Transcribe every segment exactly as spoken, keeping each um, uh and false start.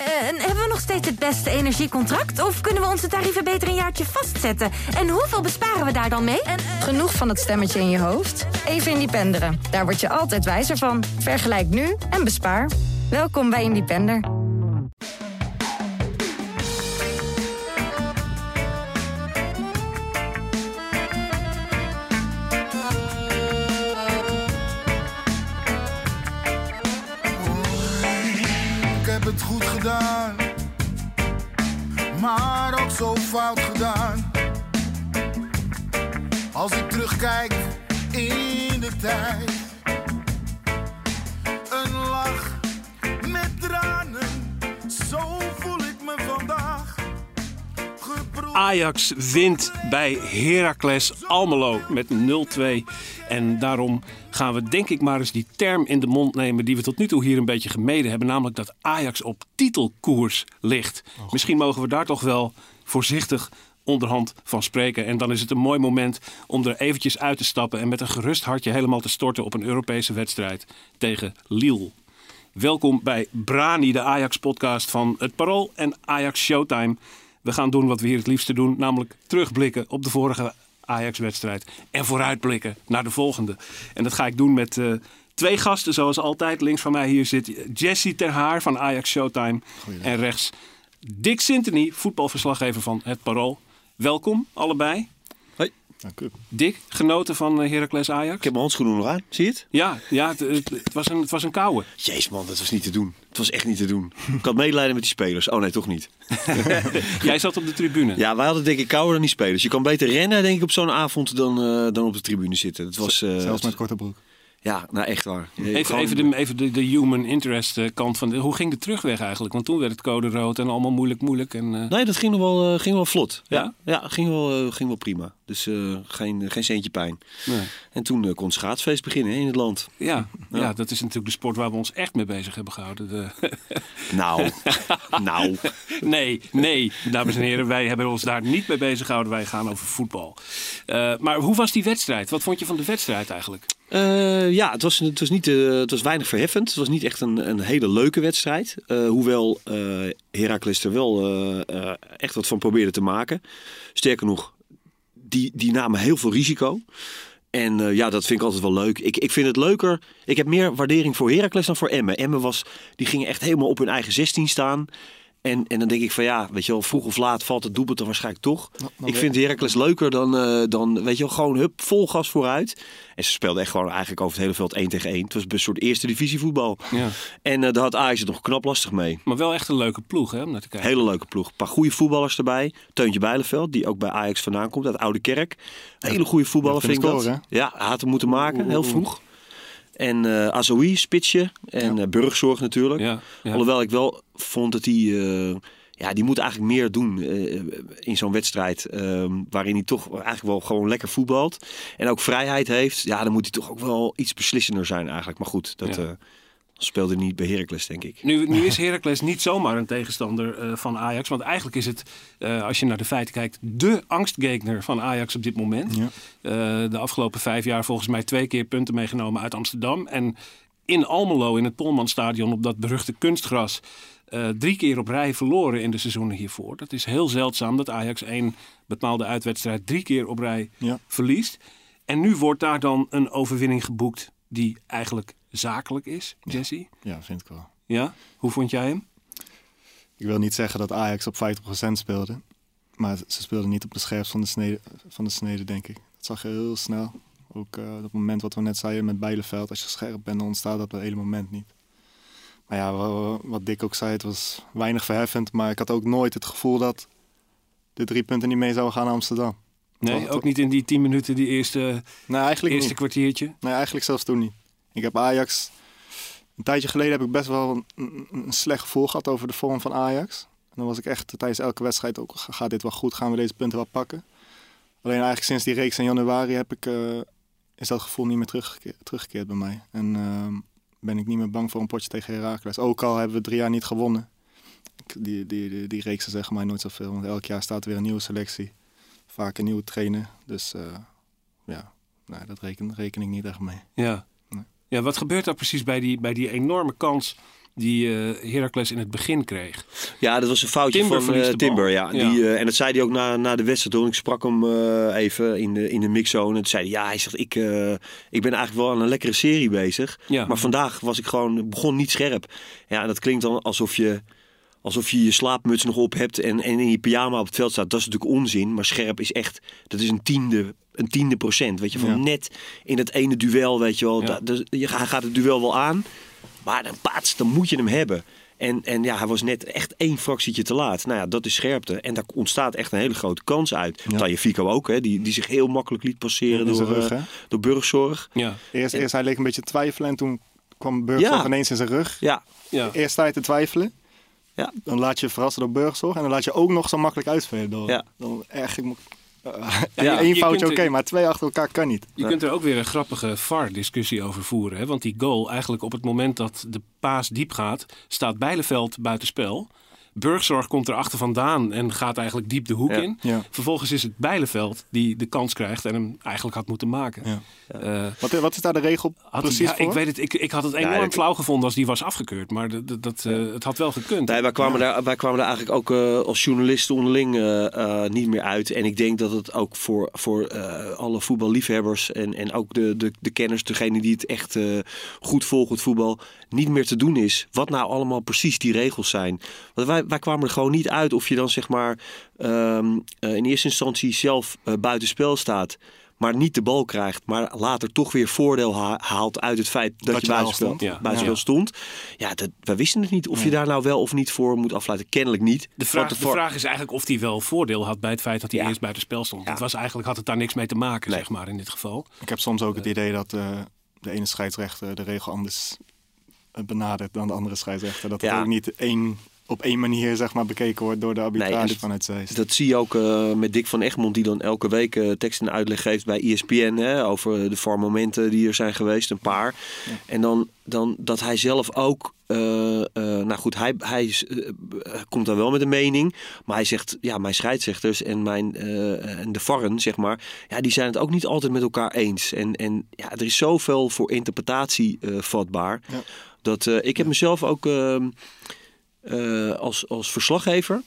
Uh, en hebben we nog steeds het beste energiecontract? Of kunnen we onze tarieven beter een jaartje vastzetten? En hoeveel besparen we daar dan mee? En, uh... Genoeg van het stemmetje in je hoofd? Even Independeren. Daar word je altijd wijzer van. Vergelijk nu en bespaar. Welkom bij Independer. Het goed gedaan, maar ook zo fout gedaan. Als ik terugkijk in de tijd, een lach met tranen, zo voel ik me vandaag. Geproefd. Ajax wint bij Heracles Almelo met nul twee. En daarom gaan we denk ik maar eens die term in de mond nemen die we tot nu toe hier een beetje gemeden hebben. Namelijk dat Ajax op titelkoers ligt. Oh. Misschien mogen we daar toch wel voorzichtig onderhand van spreken. En dan is het een mooi moment om er eventjes uit te stappen en met een gerust hartje helemaal te storten op een Europese wedstrijd tegen Lille. Welkom bij Brani, de Ajax-podcast van Het Parool en Ajax Showtime. We gaan doen wat we hier het liefste doen, namelijk terugblikken op de vorige Ajax-wedstrijd en vooruitblikken naar de volgende. En dat ga ik doen met uh, twee gasten, zoals altijd. Links van mij hier zit Jesse Ter Haar van Ajax Showtime. Goeiedag. En rechts Dick Sintony, voetbalverslaggever van Het Parool. Welkom, allebei. Hoi. Dank u. Dick, genoten van Heracles Ajax? Ik heb mijn handschoenen nog aan, zie je het? Ja, ja het, het, het, was een, het was een kouwe. Jezus man, dat was niet te doen. Het was echt niet te doen. Ik had medelijden met die spelers. Oh nee, toch niet. Jij zat op de tribune. Ja, wij hadden denk ik kouder dan die spelers. Je kan beter rennen denk ik op zo'n avond dan, uh, dan op de tribune zitten. Het was, uh, Zelfs met korte broek. Ja, nou echt waar. Even, gewoon... even, de, even de, de human interest kant van... De, hoe ging de terugweg eigenlijk? Want toen werd het code rood en allemaal moeilijk, moeilijk. En, uh... Nee, dat ging nog wel, uh, ging wel vlot. Ja? Ja, ja ging, wel, uh, ging wel prima. Dus uh, geen, geen centje pijn. Nee. En toen uh, kon het schaatsfeest beginnen in het land. Ja, ja. ja, dat is natuurlijk de sport waar we ons echt mee bezig hebben gehouden. De... Nou, nou. Nee, nee, dames en heren. Wij hebben ons daar niet mee bezig gehouden. Wij gaan over voetbal. Uh, maar hoe was die wedstrijd? Wat vond je van de wedstrijd eigenlijk? Uh, ja, het was, het, was niet, uh, het was weinig verheffend. Het was niet echt een, een hele leuke wedstrijd. Uh, hoewel uh, Heracles er wel uh, uh, echt wat van probeerde te maken. Sterker nog, die, die namen heel veel risico. En uh, ja, dat vind ik altijd wel leuk. Ik, ik vind het leuker. Ik heb meer waardering voor Heracles dan voor Emmen. Emmen was, die gingen echt helemaal op hun eigen zestien staan. En, en dan denk ik van ja, weet je wel, vroeg of laat valt het doelpunt dan waarschijnlijk toch. Nou, ik vind Heracles leuker dan, uh, dan, weet je wel, gewoon hup, vol gas vooruit. En ze speelden echt gewoon eigenlijk over het hele veld één tegen één. Het was een soort eerste divisie voetbal. Ja. En uh, daar had Ajax het nog knap lastig mee. Maar wel echt een leuke ploeg, hè, om naar te kijken. Hele leuke ploeg. Een paar goede voetballers erbij. Teuntje Bijleveld, die ook bij Ajax vandaan komt, uit Oude Kerk. Een hele goede voetballer, vind ik dat. Scoren, ja, hij had hem moeten maken, heel vroeg. En uh, Azoui, spitsje. En ja. uh, Burgzorg natuurlijk. Ja, ja. Alhoewel ik wel vond dat hij... Uh, ja, die moet eigenlijk meer doen uh, in zo'n wedstrijd. Uh, waarin hij toch eigenlijk wel gewoon lekker voetbalt. En ook vrijheid heeft. Ja, dan moet hij toch ook wel iets beslissender zijn eigenlijk. Maar goed, dat... Ja. Uh, speelde niet bij Heracles, denk ik. Nu, nu is Heracles niet zomaar een tegenstander uh, van Ajax. Want eigenlijk is het, uh, als je naar de feiten kijkt, de angstgegner van Ajax op dit moment. Ja. Uh, de afgelopen vijf jaar volgens mij twee keer punten meegenomen uit Amsterdam. En in Almelo, in het Polmanstadion, op dat beruchte kunstgras, uh, drie keer op rij verloren in de seizoenen hiervoor. Dat is heel zeldzaam dat Ajax één bepaalde uitwedstrijd drie keer op rij ja. verliest. En nu wordt daar dan een overwinning geboekt die eigenlijk zakelijk is, Jesse? Ja, ja, vind ik wel. Ja? Hoe vond jij hem? Ik wil niet zeggen dat Ajax op vijftig procent speelde. Maar ze speelden niet op de scherpst van de snede, van de snede denk ik. Dat zag je heel snel. Ook uh, op het moment wat we net zeiden met Bijleveld. Als je scherp bent, dan ontstaat dat op het hele moment niet. Maar ja, wat Dick ook zei, het was weinig verheffend. Maar ik had ook nooit het gevoel dat de drie punten niet mee zouden gaan naar Amsterdam. Nee, ook niet in die tien minuten, die eerste, nee, eigenlijk eerste kwartiertje? Nee, eigenlijk zelfs toen niet. Ik heb Ajax... Een tijdje geleden heb ik best wel een, een, een slecht gevoel gehad over de vorm van Ajax. En dan was ik echt tijdens elke wedstrijd ook... Gaat dit wel goed? Gaan we deze punten wel pakken? Alleen eigenlijk sinds die reeks in januari heb ik... Uh, is dat gevoel niet meer teruggekeerd, teruggekeerd bij mij. En uh, ben ik niet meer bang voor een potje tegen Heracles. Ook al hebben we drie jaar niet gewonnen. Die, die, die, die reeksen zeggen mij nooit zoveel. Want elk jaar staat er weer een nieuwe selectie. Vaak een nieuwe trainer. Dus uh, ja, nou, dat reken, reken ik niet echt mee. Ja. Ja, wat gebeurt er precies bij die, bij die enorme kans die uh, Heracles in het begin kreeg. Ja, dat was een foutje Timber van uh, Timber. Ja. ja. Die, uh, en dat zei hij ook na, na de wedstrijd. Toen ik sprak hem uh, even in de, in de mixzone. En toen zei hij, ja, hij zegt, ik, uh, ik ben eigenlijk wel aan een lekkere serie bezig. Ja. Maar vandaag was ik gewoon, begon niet scherp. Ja, dat klinkt dan alsof je... Alsof je je slaapmuts nog op hebt en, en in je pyjama op het veld staat. Dat is natuurlijk onzin. Maar scherp is echt, dat is een tiende, een tiende procent. Weet je, van ja. net in het ene duel, weet je wel. Ja. Da, da, je, hij gaat het duel wel aan. Maar dan paats, dan moet je hem hebben. En, en ja, hij was net echt één fractietje te laat. Nou ja, dat is scherpte. En daar ontstaat echt een hele grote kans uit. Ja. Tagliafico ook, hè, die, die zich heel makkelijk liet passeren door, rug, uh, door Burgzorg. Ja. Eerst, eerst hij leek een beetje te twijfelen en toen kwam Burgzorg ja. ineens in zijn rug. Ja. Ja. Eerst sta je te twijfelen. Ja. Dan laat je verrassen door Burgzorg en dan laat je ook nog zo makkelijk uitspelen. Door, ja. Dan eigenlijk uh, ja, één foutje oké, okay, maar twee achter elkaar kan niet. Je ja. kunt er ook weer een grappige V A R-discussie over voeren. Hè? Want die goal, eigenlijk op het moment dat de paas diep gaat, staat Bijleveld buitenspel. Burgzorg komt erachter vandaan en gaat eigenlijk diep de hoek ja. in. Ja. Vervolgens is het Bijleveld die de kans krijgt en hem eigenlijk had moeten maken. Ja. Ja. Uh, wat, wat is daar de regel precies hij, ja, voor? Ik weet het, ik, ik had het enorm ja, ik... flauw gevonden als die was afgekeurd. Maar dat, dat, uh, het had wel gekund. Nee, wij, kwamen ja. daar, wij kwamen daar eigenlijk ook uh, als journalisten onderling uh, uh, niet meer uit. En ik denk dat het ook voor, voor uh, alle voetballiefhebbers en, en ook de, de, de kenners, degene die het echt uh, goed volgen, het voetbal, niet meer te doen is. Wat nou allemaal precies die regels zijn. Want wij, wij kwamen er gewoon niet uit of je dan zeg maar um, uh, in eerste instantie zelf uh, buitenspel staat, maar niet de bal krijgt, maar later toch weer voordeel ha- haalt uit het feit dat, dat je buitenspel stond. Ja. buitenspel ja. stond. Ja, dat, wij wisten het niet of nee. je daar nou wel of niet voor moet afluiten. Kennelijk niet. De vraag, de voor... vraag is eigenlijk of hij wel voordeel had bij het feit dat hij ja. eerst buitenspel stond. Ja. Het was eigenlijk, had het daar niks mee te maken, nee. zeg maar, in dit geval. Ik heb soms ook het idee dat uh, de ene scheidsrechter de regel anders benadert dan de andere scheidsrechter. Dat het ja. ook niet één... op één manier zeg maar bekeken wordt door de arbitrage nee, dat, vanuit Zeist. Dat zie je ook uh, met Dick van Egmond, die dan elke week uh, tekst en uitleg geeft bij E S P N hè, over de V A R-momenten die er zijn geweest, een paar. Ja. En dan, dan dat hij zelf ook, uh, uh, nou goed, hij, hij uh, komt dan wel met een mening, maar hij zegt, ja, mijn scheidsrechters en, mijn, uh, en de V A R'en, zeg maar, ja, die zijn het ook niet altijd met elkaar eens. En, en ja, er is zoveel voor interpretatie uh, vatbaar. Ja. Dat uh, ik heb mezelf ook Uh, Uh, als, als verslaggever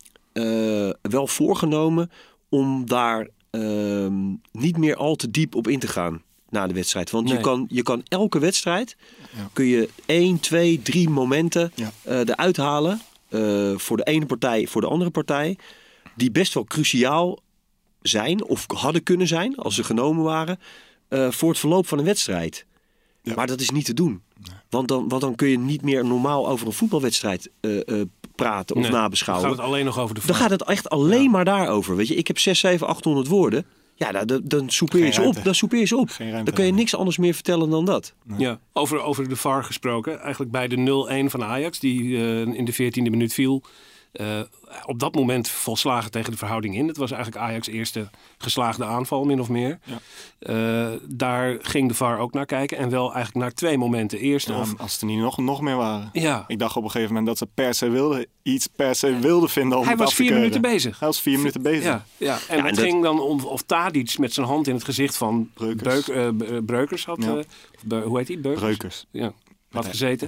uh, wel voorgenomen om daar uh, niet meer al te diep op in te gaan na de wedstrijd. Want nee. je, kan, je kan elke wedstrijd ja. kun je één, twee, drie momenten ja. uh, eruit halen uh, voor de ene partij, voor de andere partij, die best wel cruciaal zijn of hadden kunnen zijn als ze genomen waren uh, voor het verloop van een wedstrijd. Ja. Maar dat is niet te doen. Nee. Want, dan, want dan kun je niet meer normaal over een voetbalwedstrijd uh, uh, praten of nee, nabeschouwen. Dan gaat het alleen nog over de V A R. Dan gaat het echt alleen ja. maar daarover. Weet je, ik heb zes, zeven, achthonderd woorden. Ja, dan, dan, dan soupeer je ze op. Dan soupeer je ze op. Dan kun je niks anders meer vertellen dan dat. Nee. Ja, over, over de V A R gesproken. Eigenlijk bij de nul-een van Ajax, die uh, in de veertiende minuut viel. Uh, op dat moment volslagen tegen de verhouding in. Het was eigenlijk Ajax' eerste geslaagde aanval, min of meer. Ja. Uh, daar ging de V A R ook naar kijken. En wel eigenlijk naar twee momenten. Eerst ja, of... Als er niet nog, nog meer waren. Ja. Ik dacht op een gegeven moment dat ze per se wilden, iets per se wilden vinden om Hij het was af te vier keuren. minuten bezig. Hij was vier minuten bezig. Ja, ja. En ja, het en ging dat... dan om of Tadic met zijn hand in het gezicht van Breukers, Beuk, uh, Breukers had. Ja. Uh, Be, hoe heet hij? Breukers. Breukers. Ja. Had gezeten.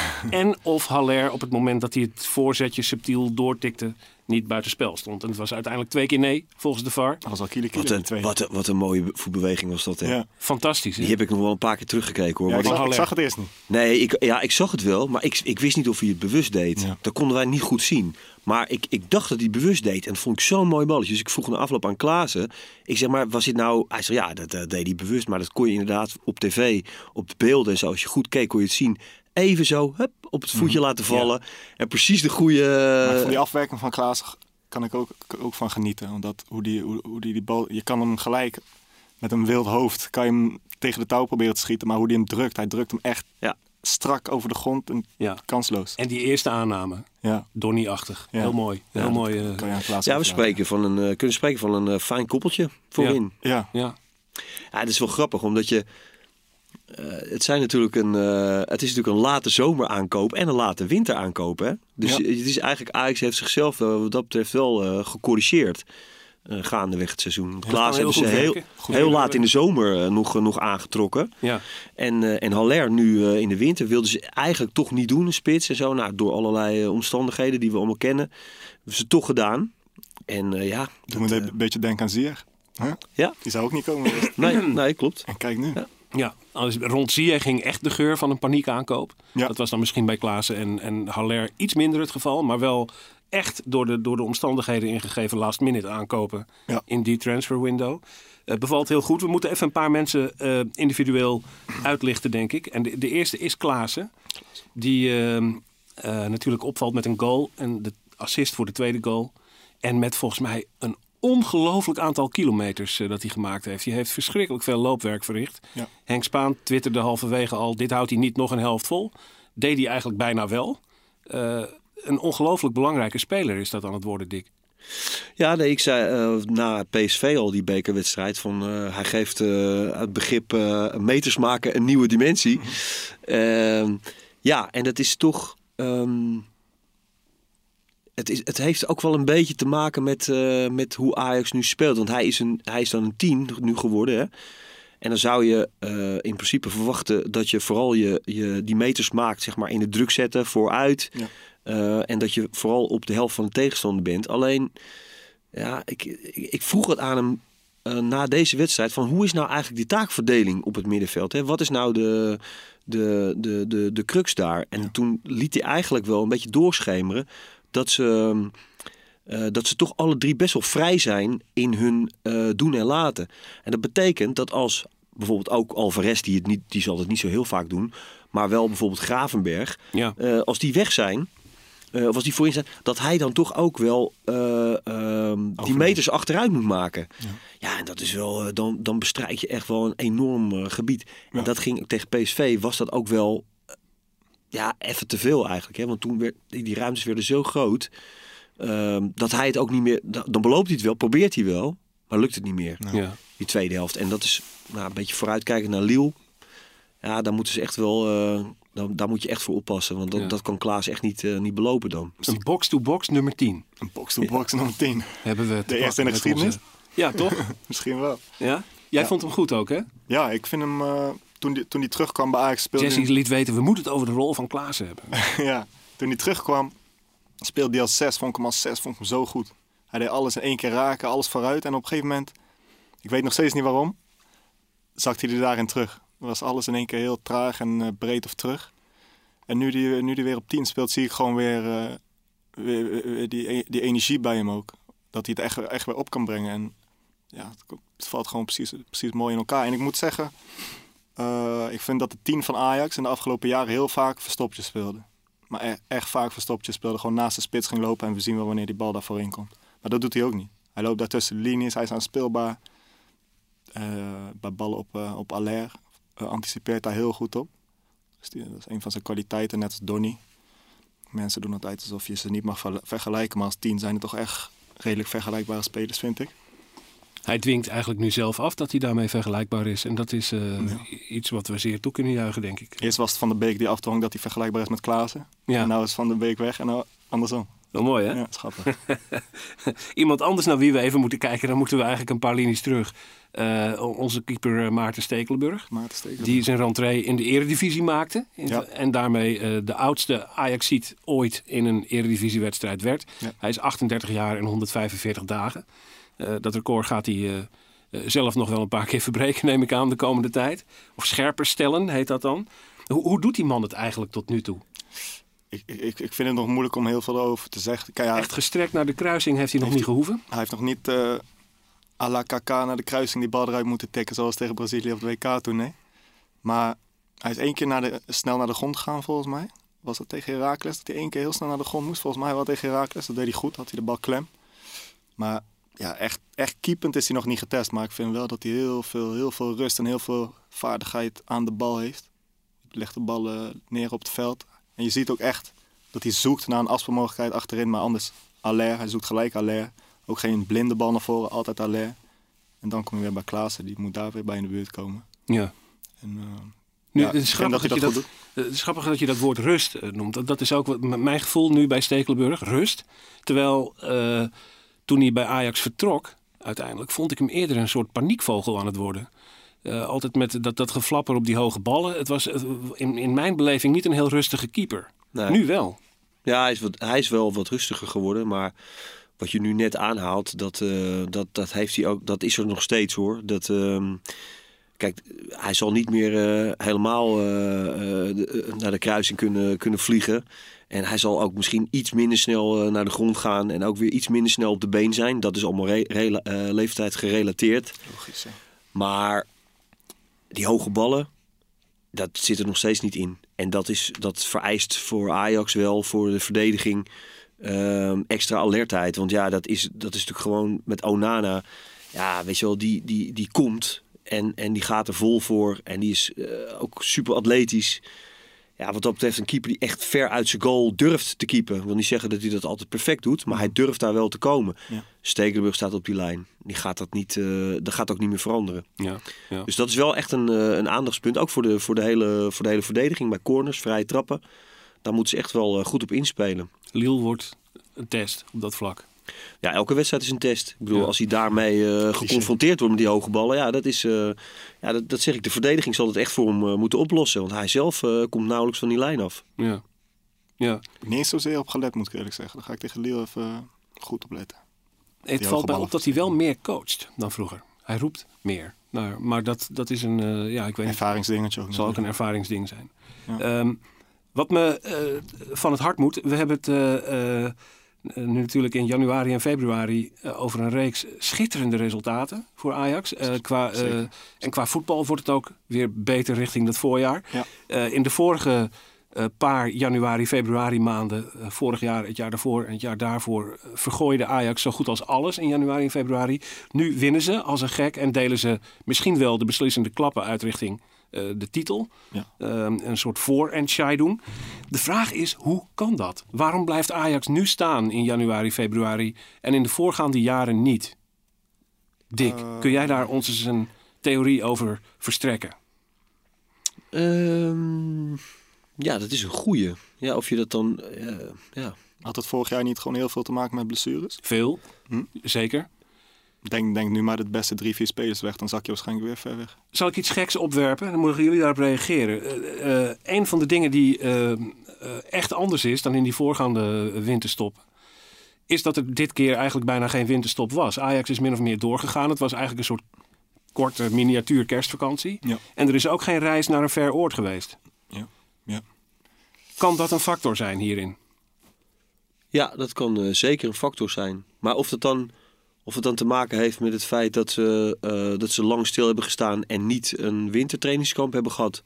En of Haller op het moment dat hij het voorzetje subtiel doortikte niet buitenspel stond. En het was uiteindelijk twee keer nee, volgens de V A R. Dat was al kiele wat, een, wat, een, wat een mooie voetbeweging was dat. Hè? Ja. Fantastisch. Hè? Die heb ik nog wel een paar keer teruggekeken. Hoor. Ja, ik, zag, ik, ik zag het eerst niet. Nee, ik, ja, ik zag het wel. Maar ik, ik wist niet of hij het bewust deed. Ja. Dat konden wij niet goed zien. Maar ik, ik dacht dat hij het bewust deed. En dat vond ik zo'n mooi balletje. Dus ik vroeg na afloop aan Klaassen. Ik zeg maar, was dit nou... Hij zei, ja, dat, dat deed hij bewust. Maar dat kon je inderdaad op tv, op de beelden en zo. Als je goed keek, kon je het zien. Even zo, hup, op het voetje mm. laten vallen. Ja. En precies de goede... Maar van die afwerking van Klaassen kan ik ook, ook van genieten. Omdat hoe die, hoe, hoe die, die bal... Je kan hem gelijk met een wild hoofd... kan je hem tegen de touw proberen te schieten. Maar hoe die hem drukt, hij drukt hem echt... Ja. Strak over de grond en ja. kansloos. En die eerste aanname, ja. Donnie-achtig. Ja. Heel mooi. Heel ja, mooi uh... ja, we spreken van een, uh, kunnen spreken van een uh, fijn koppeltje voorin. Ja. Ja. Ja. Ja, het is wel grappig, omdat je... Uh, het, zijn natuurlijk een, uh, het is natuurlijk een late zomer aankoop en een late winter aankoop. Hè? Dus ja. het is eigenlijk, Ajax heeft zichzelf uh, wat dat betreft wel uh, gecorrigeerd. uh, gaandeweg het seizoen. Ja, Klaas hebben ze heel, heel laat in de zomer uh, nog, uh, nog aangetrokken. Ja. En, uh, en Haller nu uh, in de winter wilden ze eigenlijk toch niet doen, een spits en zo. Nou, door allerlei uh, omstandigheden die we allemaal kennen, hebben ze het toch gedaan. En uh, ja... Doe me uh, een beetje denken aan Ziyech. Huh? Ja. Die zou ook niet komen. nee, nee, klopt. En kijk nu. Ja. Ja, rond Ziyech ging echt de geur van een paniekaankoop. Ja. Dat was dan misschien bij Klaassen en, en Haller iets minder het geval. Maar wel echt door de, door de omstandigheden ingegeven last minute aankopen ja. in die transfer window. Uh, bevalt heel goed. We moeten even een paar mensen uh, individueel uitlichten, denk ik. En de, de eerste is Klaassen. Die uh, uh, natuurlijk opvalt met een goal en de assist voor de tweede goal. En met volgens mij een ongelooflijk aantal kilometers uh, dat hij gemaakt heeft. Hij heeft verschrikkelijk veel loopwerk verricht. Ja. Henk Spaan twitterde halverwege al, dit houdt hij niet nog een helft vol. Deed hij eigenlijk bijna wel. Uh, een ongelooflijk belangrijke speler is dat aan het worden, Dick. Ja, nee, ik zei uh, na P S V al die bekerwedstrijd van uh, hij geeft uh, het begrip uh, meters maken een nieuwe dimensie. Mm-hmm. Uh, ja, en dat is toch... Um, Het, is, het heeft ook wel een beetje te maken met, uh, met hoe Ajax nu speelt. Want hij is, een, hij is dan een tien nu geworden. Hè? En dan zou je uh, in principe verwachten dat je vooral je, je die meters maakt, zeg maar, in de druk zetten, vooruit. Ja. Uh, en dat je vooral op de helft van de tegenstander bent. Alleen, ja, ik, ik, ik vroeg het aan hem uh, na deze wedstrijd van hoe is nou eigenlijk die taakverdeling op het middenveld? Hè? Wat is nou de, de, de, de, de crux daar? En ja. toen liet hij eigenlijk wel een beetje doorschemeren dat ze, uh, dat ze toch alle drie best wel vrij zijn in hun uh, doen en laten. En dat betekent dat als bijvoorbeeld ook Alvarez, die, het niet, die zal het niet zo heel vaak doen, maar wel bijvoorbeeld Gravenberg, ja. uh, als die weg zijn, uh, of als die voorin zijn, dat hij dan toch ook wel uh, uh, die meters achteruit moet maken. Ja, ja en dat is wel, uh, dan, dan bestrijd je echt wel een enorm uh, gebied. Ja. En dat ging tegen P S V, was dat ook wel... Ja, even te veel eigenlijk. Hè? Want toen werd die ruimtes werden zo groot uh, dat hij het ook niet meer... Dan beloopt hij het wel, probeert hij wel, maar lukt het niet meer. Ja. Die tweede helft. En dat is nou, een beetje vooruitkijken naar Lille. Ja, daar moeten ze echt wel... Uh, dan, daar moet je echt voor oppassen. Want dat, ja. dat kan Klaas echt niet, uh, niet belopen dan. Een box-to-box nummer tien. Een box-to-box ja. nummer tien. Hebben we de eerste in de geschiedenis? Onze... Ja, toch? Misschien wel. Ja? Jij ja. vond hem goed ook, hè? Ja, ik vind hem... Uh... Toen die, toen die terugkwam bij Ajax speelde... Jesse liet weten, we moeten het over de rol van Klaassen hebben. ja, toen hij terugkwam speelde hij als zes. Vond ik hem als zes, vond ik hem zo goed. Hij deed alles in één keer raken, alles vooruit. En op een gegeven moment, ik weet nog steeds niet waarom, zakte hij er daarin terug. Was alles in één keer heel traag en uh, breed of terug. En nu die, nu die weer op tien speelt, zie ik gewoon weer, uh, weer, weer die, die energie bij hem ook. Dat hij het echt, echt weer op kan brengen. En ja, het, het valt gewoon precies, precies mooi in elkaar. En ik moet zeggen... Uh, ik vind dat de tien van Ajax in de afgelopen jaren heel vaak verstoppertjes speelde. Maar e- echt vaak verstoppertjes speelde. Gewoon naast de spits ging lopen en we zien wel wanneer die bal daarvoor in komt. Maar dat doet hij ook niet. Hij loopt daar tussen de linies, hij is aanspeelbaar. Uh, bij ballen op, uh, op Haller uh, anticipeert hij heel goed op. Dus die, dat is een van zijn kwaliteiten, net als Donny. Mensen doen altijd alsof je ze niet mag ver- vergelijken. Maar als tien zijn het toch echt redelijk vergelijkbare spelers, vind ik. Hij dwingt eigenlijk nu zelf af dat hij daarmee vergelijkbaar is. En dat is uh, ja. iets wat we zeer toe kunnen juichen, denk ik. Eerst was het Van der Beek die afdwong dat hij vergelijkbaar is met Klaassen. Ja. En nou is Van der Beek weg en nou andersom. Wel mooi, hè? Ja, schattig. Iemand anders naar wie we even moeten kijken, dan moeten we eigenlijk een paar linies terug. Uh, onze keeper Maarten Stekelenburg. Maarten Stekelenburg. Die zijn rentree in de eredivisie maakte. Ja. En daarmee uh, de oudste Ajaxiet ooit in een eredivisiewedstrijd werd. Ja. Hij is achtendertig jaar en honderdvijfenveertig dagen. Uh, dat record gaat hij uh, uh, zelf nog wel een paar keer verbreken, neem ik aan, de komende tijd. Of scherper stellen, heet dat dan. Hoe, hoe doet die man het eigenlijk tot nu toe? Ik, ik, ik vind het nog moeilijk om heel veel over te zeggen. Kijk, hij, Echt gestrekt naar de kruising heeft hij nog heeft niet gehoeven? Hij heeft nog niet uh, à la K K naar de kruising die bal eruit moeten tikken, zoals tegen Brazilië op de W K toen, nee. Maar hij is één keer naar de, snel naar de grond gegaan, volgens mij. Was dat tegen Heracles, dat hij één keer heel snel naar de grond moest? Volgens mij wel tegen Heracles, dat deed hij goed, had hij de bal klem. Maar ja, echt, echt keepend is hij nog niet getest. Maar ik vind wel dat hij heel veel, heel veel rust en heel veel vaardigheid aan de bal heeft. Hij legt de bal uh, neer op het veld. En je ziet ook echt dat hij zoekt naar een afspeelmogelijkheid achterin. Maar anders Haller, hij zoekt gelijk Haller. Ook geen blinde bal naar voren, altijd Haller. En dan kom je weer bij Klaassen, die moet daar weer bij in de buurt komen. Ja. En, uh, nu, ja, het is grappig dat, dat, dat, dat, het is grappig dat je dat woord rust uh, noemt. Dat, dat is ook wat, m- mijn gevoel nu bij Stekelenburg, rust. Terwijl uh, toen hij bij Ajax vertrok, uiteindelijk, vond ik hem eerder een soort paniekvogel aan het worden. Uh, altijd met dat, dat geflapper op die hoge ballen. Het was uh, in, in mijn beleving niet een heel rustige keeper. Nee. Nu wel. Ja, hij is, wat, hij is wel wat rustiger geworden, maar wat je nu net aanhaalt, dat, uh, dat, dat, heeft hij ook, dat is er nog steeds hoor. Dat, uh, kijk, hij zal niet meer uh, helemaal uh, uh, de, naar de kruising kunnen, kunnen vliegen. En hij zal ook misschien iets minder snel uh, naar de grond gaan en ook weer iets minder snel op de been zijn. Dat is allemaal re- re- uh, leeftijd gerelateerd. Logisch, hè? Maar die hoge ballen, dat zit er nog steeds niet in. En dat, is, dat vereist voor Ajax wel, voor de verdediging, uh, extra alertheid. Want ja, dat is, dat is natuurlijk gewoon met Onana. Ja, weet je wel, die, die, die komt en, en die gaat er vol voor. En die is uh, ook super atletisch. Ja, wat dat betreft een keeper die echt ver uit zijn goal durft te keepen. Ik wil niet zeggen dat hij dat altijd perfect doet, maar hij durft daar wel te komen. Ja. Stekelenburg staat op die lijn. Die gaat dat niet, uh, dat gaat ook niet meer veranderen. Ja, ja. Dus dat is wel echt een, uh, een aandachtspunt. Ook voor de, voor, de hele, voor de hele verdediging bij corners, vrije trappen. Daar moeten ze echt wel uh, goed op inspelen. Lille wordt een test op dat vlak. Ja, elke wedstrijd is een test. Ik bedoel, ja. als hij daarmee uh, geconfronteerd wordt met die hoge ballen, ja, dat is, uh, ja, dat, dat zeg ik. De verdediging zal het echt voor hem uh, moeten oplossen, want hij zelf uh, komt nauwelijks van die lijn af. Ja. Ja. Ik heb niet eens zozeer op gelet, moet ik eerlijk zeggen. Dan ga ik tegen Lille even uh, goed op letten. Het valt mij op dat hij wel meer coacht dan vroeger. Hij roept meer. Nou, maar dat, dat is een, uh, ja, ik weet ervaringsdingetje ook. Het zal ook een ervaringsding zijn. Ja. Um, wat me uh, van het hart moet, we hebben het uh, uh, nu natuurlijk in januari en februari uh, over een reeks schitterende resultaten voor Ajax. Uh, qua, uh, en qua voetbal wordt het ook weer beter richting dat voorjaar. Ja. Uh, in de vorige uh, paar januari, februari maanden, uh, vorig jaar, het jaar daarvoor en het jaar daarvoor, uh, vergooide Ajax zo goed als alles in januari en februari. Nu winnen ze als een gek en delen ze misschien wel de beslissende klappen uit richting Uh, de titel. Ja. Uh, een soort voorentscheiding. De vraag is, hoe kan dat? Waarom blijft Ajax nu staan in januari, februari en in de voorgaande jaren niet? Dick, uh, kun jij daar ons eens een theorie over verstrekken? Um, ja, dat is een goeie. Ja, of je dat dan... Uh, ja. Had het vorig jaar niet gewoon heel veel te maken met blessures? Veel, hm? Zeker. Denk, denk nu maar het beste drie, vier spelers weg, dan zak je waarschijnlijk weer ver weg. Zal ik iets geks opwerpen? Dan mogen jullie daarop reageren. Uh, uh, een van de dingen die uh, uh, echt anders is dan in die voorgaande winterstop, is dat er dit keer eigenlijk bijna geen winterstop was. Ajax is min of meer doorgegaan. Het was eigenlijk een soort korte miniatuur kerstvakantie. Ja. En er is ook geen reis naar een ver oord geweest. Ja. Ja. Kan dat een factor zijn hierin? Ja, dat kan uh, zeker een factor zijn. Maar of dat dan... Of het dan te maken heeft met het feit dat ze, uh, dat ze lang stil hebben gestaan en niet een wintertrainingskamp hebben gehad.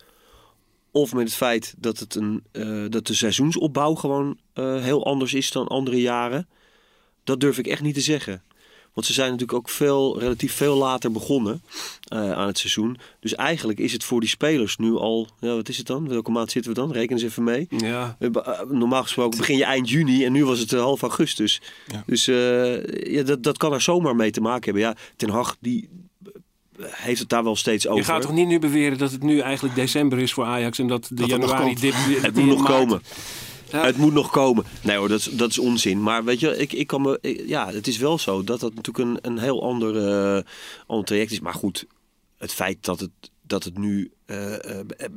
Of met het feit dat, het een, uh, dat de seizoensopbouw gewoon uh, heel anders is dan andere jaren. Dat durf ik echt niet te zeggen. Want ze zijn natuurlijk ook veel, relatief veel later begonnen uh, aan het seizoen. Dus eigenlijk is het voor die spelers nu al... Ja, wat is het dan? Welke maand zitten we dan? Reken eens even mee. Ja. Uh, normaal gesproken begin je eind juni en nu was het uh, half augustus. Ja. Dus uh, ja, dat, dat kan er zomaar mee te maken hebben. Ja, Ten Hag die heeft het daar wel steeds over. Je gaat toch niet nu beweren dat het nu eigenlijk december is voor Ajax en dat de dat januari dip... Het moet nog komen. Ja. Het moet nog komen. Nee hoor, dat is, dat is onzin. Maar weet je, ik, ik kan me, ik, ja, het is wel zo dat dat natuurlijk een, een heel ander, uh, ander traject is. Maar goed, het feit dat het, dat het nu uh, uh,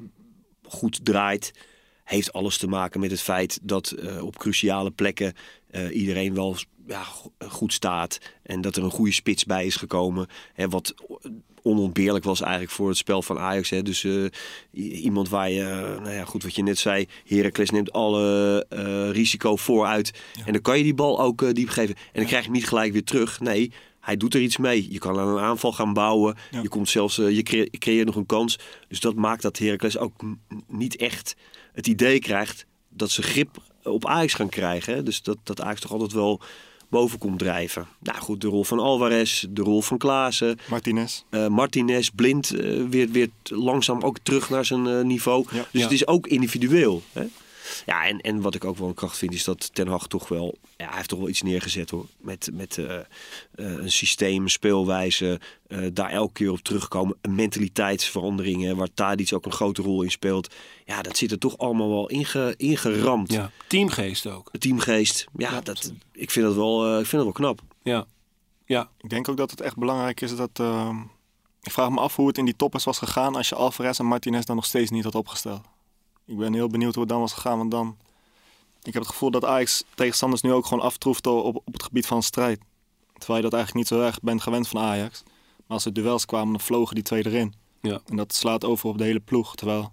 goed draait, heeft alles te maken met het feit dat uh, op cruciale plekken uh, iedereen wel ja, goed staat. En dat er een goede spits bij is gekomen. En wat onontbeerlijk was eigenlijk voor het spel van Ajax. Hè. Dus uh, iemand waar je, uh, nou ja, goed wat je net zei, Heracles neemt alle uh, risico vooruit. Ja. En dan kan je die bal ook uh, diep geven. En dan ja. krijg je hem niet gelijk weer terug. Nee, hij doet er iets mee. Je kan aan een aanval gaan bouwen. Ja. Je komt zelfs, uh, je, cre- je creëert nog een kans. Dus dat maakt dat Heracles ook n- niet echt het idee krijgt dat ze grip op Ajax gaan krijgen. Hè. Dus dat, dat Ajax toch altijd wel boven komt drijven. Nou goed, de rol van Alvarez, de rol van Klaassen. Martinez. Uh, Martinez, Blind, uh, weer, weer langzaam ook terug naar zijn uh, niveau. Ja, dus ja. het is ook individueel. Hè? Ja, en, en wat ik ook wel een kracht vind is dat Ten Hag toch wel... Ja, hij heeft toch wel iets neergezet hoor. Met, met uh, uh, een systeem, een speelwijze. Uh, daar elke keer op terugkomen. Een mentaliteitsveranderingen waar Tadic ook een grote rol in speelt. Ja, dat zit er toch allemaal wel inge, ingeramd. Ja, teamgeest ook. De teamgeest, ja, ja dat, ik vind dat wel, uh, ik vind dat wel knap. Ja. Ja. Ik denk ook dat het echt belangrijk is dat... Uh, ik vraag me af hoe het in die toppers was gegaan als je Alvarez en Martinez dan nog steeds niet had opgesteld. Ik ben heel benieuwd hoe het dan was gegaan, want dan... Ik heb het gevoel dat Ajax tegenstanders nu ook gewoon aftroeft op, op het gebied van strijd. Terwijl je dat eigenlijk niet zo erg bent gewend van Ajax. Maar als er duels kwamen, dan vlogen die twee erin. Ja. En dat slaat over op de hele ploeg. Terwijl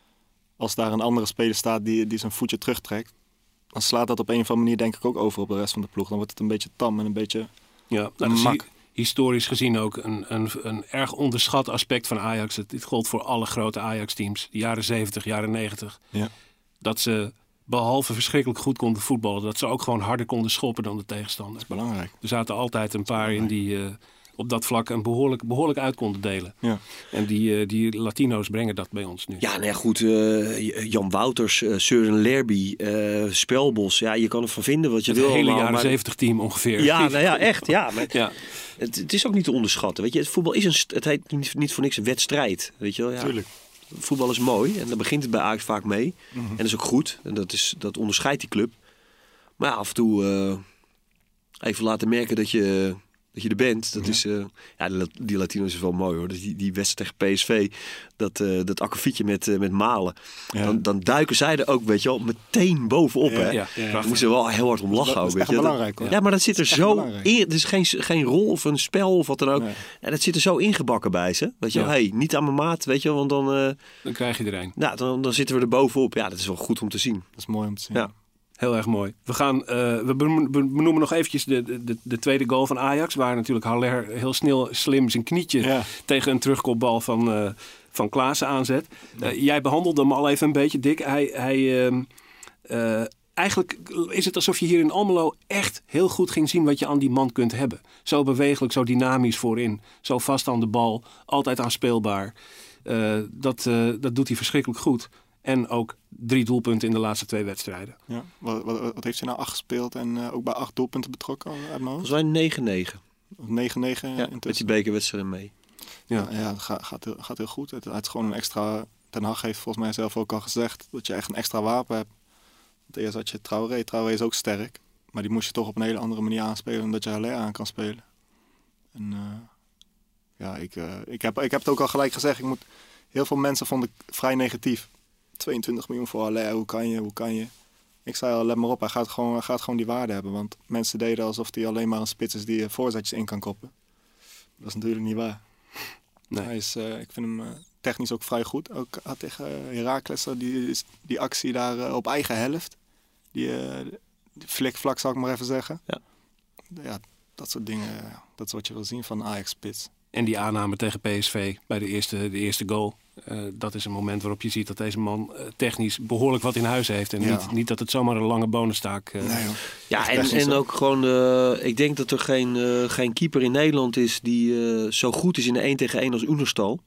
als daar een andere speler staat die, die zijn voetje terugtrekt... dan slaat dat op een of andere manier denk ik ook over op de rest van de ploeg. Dan wordt het een beetje tam en een beetje Ja, nou, dat is mak. hi- historisch gezien ook een, een, een erg onderschat aspect van Ajax. Het, dit gold voor alle grote Ajax-teams. De jaren zeventig, jaren negentig. Ja. Dat ze behalve verschrikkelijk goed konden voetballen... dat ze ook gewoon harder konden schoppen dan de tegenstander. belangrijk. Er zaten altijd een paar in die uh, op dat vlak een behoorlijk, behoorlijk uit konden delen. Ja. En die, uh, die Latino's brengen dat bij ons nu. Ja, nou ja, goed. Uh, Jan Wouters, uh, Søren Lerby, uh, Spelbos. Ja, je kan ervan vinden wat je Het wil. hele allemaal, jaren maar... zeventig team ongeveer. Ja, nou ja, echt. Ja, maar Ja. het, het is ook niet te onderschatten. Weet je, het voetbal is een, st- het heet niet, niet voor niks een wedstrijd. Weet je wel? Ja. Tuurlijk. Voetbal is mooi en daar begint het bij Ajax vaak mee. Mm-hmm. En dat is ook goed. En dat, is, dat onderscheidt die club. Maar ja, af en toe uh, even laten merken dat je, dat je er bent. Dat Ja. is, uh, ja, die, die Latino's is wel mooi hoor. Die, die wedstrijd tegen P S V, dat, uh, dat akkefietje met, uh, met Malen. Ja. Dan, dan duiken zij er ook, weet je wel, meteen bovenop. Ja, hè? ja, ja. Daar moesten we wel heel hard om lachen. Dat is ook, echt weet je. belangrijk, hoor. Ja, maar dat zit er Dat is echt zo belangrijk. in. Het is geen, geen rol of een spel of wat dan ook. Nee. En dat zit er zo ingebakken bij ze. Weet je wel, Ja. hey, niet aan mijn maat, weet je wel, want dan, uh, Dan krijg je er een. nou, dan, dan zitten we er bovenop. Ja, dat is wel goed om te zien. Dat is mooi om te zien. Ja. Heel erg mooi. We, gaan, uh, we beno- benoemen nog eventjes de, de, de tweede goal van Ajax. Waar natuurlijk Haller heel snel, slim zijn knietje Ja. tegen een terugkopbal van, uh, van Klaassen aanzet. Uh, jij behandelde hem al even een beetje, Dick. Hij, hij, uh, uh, eigenlijk is het alsof je hier in Almelo echt heel goed ging zien wat je aan die man kunt hebben. Zo bewegelijk, zo dynamisch voorin. Zo vast aan de bal. Altijd aanspeelbaar. Uh, dat, uh, dat doet hij verschrikkelijk goed. En ook drie doelpunten in de laatste twee wedstrijden. Ja. Wat, wat, wat heeft hij nou acht gespeeld en uh, ook bij acht doelpunten betrokken uit mijn hoofd? Volgens mij negen negen. negen negen Ja, met intussen. die bekerwedstrijden mee. Ja, ja dat gaat, gaat, heel, gaat heel goed. Het, het is gewoon een extra... Ten Hag heeft volgens mij zelf ook al gezegd dat je echt een extra wapen hebt. Want eerst had je Traoré. Traoré is ook sterk. Maar die moest je toch op een hele andere manier aanspelen dan dat je Haller aan kan spelen. En uh, ja, ik, uh, ik, heb, ik heb het ook al gelijk gezegd. Ik moet, heel veel mensen vonden ik vrij negatief. tweeëntwintig miljoen voor Haller, hoe kan je, hoe kan je? Ik zei al, let maar op, hij gaat, gewoon, hij gaat gewoon die waarde hebben. Want mensen deden alsof hij alleen maar een spits is die voorzetjes in kan koppen. Dat is natuurlijk niet waar. Nee. Hij is, uh, ik vind hem uh, technisch ook vrij goed. Ook had tegen uh, Heracles die, die actie daar uh, op eigen helft. Die, uh, die flikvlak zou ik maar even zeggen. Ja. Ja, dat soort dingen, uh, dat is wat je wil zien van Ajax-spits. En die aanname tegen P S V bij de eerste, de eerste goal. Uh, dat is een moment waarop je ziet dat deze man uh, technisch behoorlijk wat in huis heeft. En Ja. niet, niet dat het zomaar een lange bonustaak uh, Nee, hoor. Ja, Echt en, technisch en ook. ook gewoon, uh, ik denk dat er geen, uh, geen keeper in Nederland is die uh, zo goed is in de één tegen één als Oenerstal.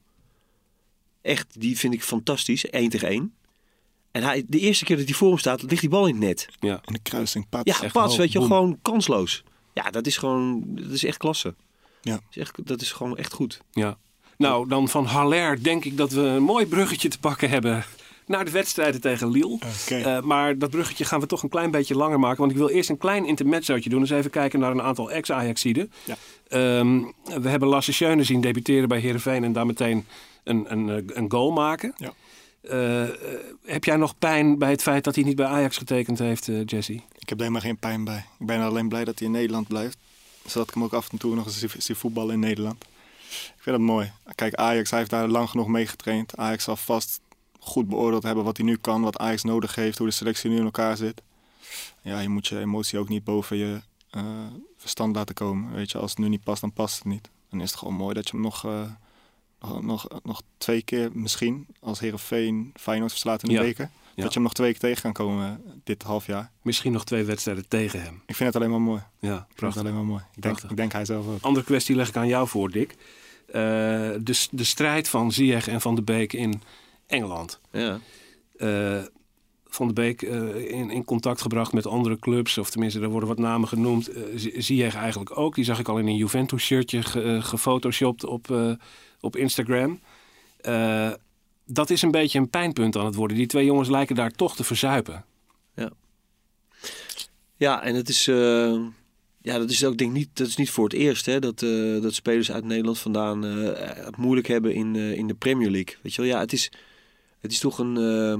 Echt, die vind ik fantastisch, één tegen één. En hij, de eerste keer dat hij voor hem staat, ligt die bal in het net. Ja. En de kruising, pat. Ja, echt pas, hoog, weet je, boem. gewoon kansloos. Ja, dat is gewoon, dat is echt klasse. Ja. Dat is, echt, dat is gewoon echt goed. Ja. Nou, dan van Haller denk ik dat we een mooi bruggetje te pakken hebben naar de wedstrijden tegen Lille. Okay. Uh, maar dat bruggetje gaan we toch een klein beetje langer maken. Want ik wil eerst een klein intermezzootje doen. Dus even kijken naar een aantal ex-Ajaxiden. Ja. Um, we hebben Lasse Schöne zien debuteren bij Heerenveen en daar meteen een, een, een goal maken. Ja. Uh, uh, heb jij nog pijn bij het feit dat hij niet bij Ajax getekend heeft, uh, Jesse? Ik heb er helemaal geen pijn bij. Ik ben alleen blij dat hij in Nederland blijft. Zodat ik hem ook af en toe nog eens zie, zie voetballen in Nederland. Ik vind het mooi. Kijk, Ajax, hij heeft daar lang genoeg mee getraind. Ajax zal vast goed beoordeeld hebben wat hij nu kan, wat Ajax nodig heeft, hoe de selectie nu in elkaar zit. Ja, je moet je emotie ook niet boven je uh, verstand laten komen. Weet je, als het nu niet past, dan past het niet. Dan is het gewoon mooi dat je hem nog, uh, nog, nog, nog twee keer misschien, als Heerenveen Feyenoord verslaat in de Ja. beker, Ja. dat je hem nog twee keer tegen kan komen dit half jaar. Misschien nog twee wedstrijden tegen hem. Ik vind het alleen maar mooi. Ja, Ik vind het prachtig. alleen maar mooi. Ik denk, Prachtig. ik denk hij zelf ook. Andere kwestie leg ik aan jou voor, Dick. Uh, de, de strijd van Ziyech en Van de Beek in Engeland. Ja. Uh, Van de Beek uh, in, in contact gebracht met andere clubs. Of tenminste, er worden wat namen genoemd. Uh, Ziyech eigenlijk ook. Die zag ik al in een Juventus-shirtje ge, uh, gefotoshopt op, uh, op Instagram. Uh, dat is een beetje een pijnpunt aan het worden. Die twee jongens lijken daar toch te verzuipen. Ja, en het is... Uh, ja, dat is ook denk ik niet, dat is niet voor het eerst hè, dat, uh, dat spelers uit Nederland vandaan uh, het moeilijk hebben in, uh, in de Premier League. Weet je wel, ja, het is, het is toch een uh,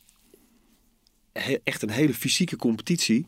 he, echt een hele fysieke competitie.